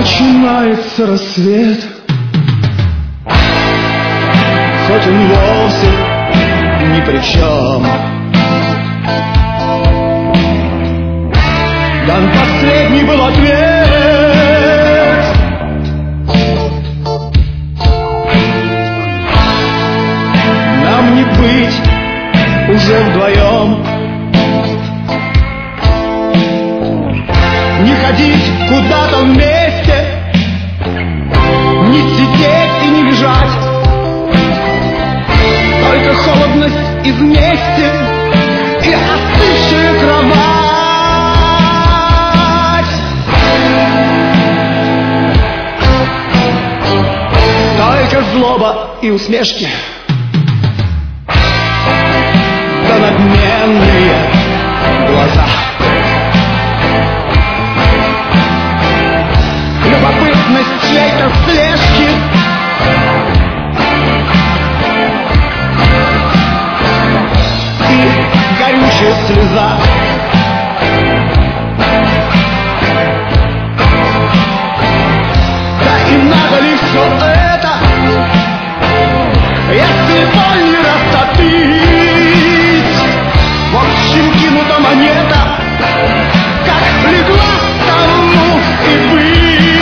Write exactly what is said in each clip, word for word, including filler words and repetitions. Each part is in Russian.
Начинается рассвет, хоть он вовсе ни при чем. Дан последний был ответ. Нам не быть уже вдвоем, не ходить куда-то вместе, не сидеть и не лежать, только холодность из мести и остывшая кровать. Только злоба и усмешки, да надменные глаза. Любопытность чьей-то слежки, и горючая слеза. Да и надо ли все это, если боль не растопить? В общем, кинута монета, как легла, тому и быть.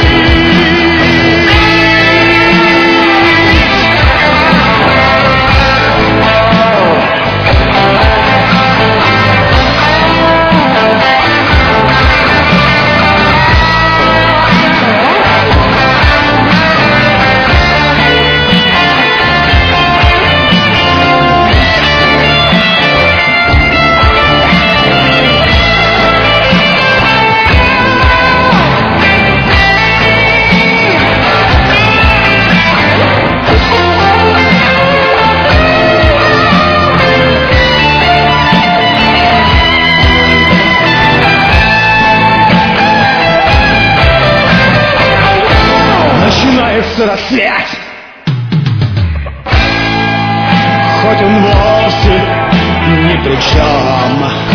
Рассвет, хоть он вовсе ни при чем.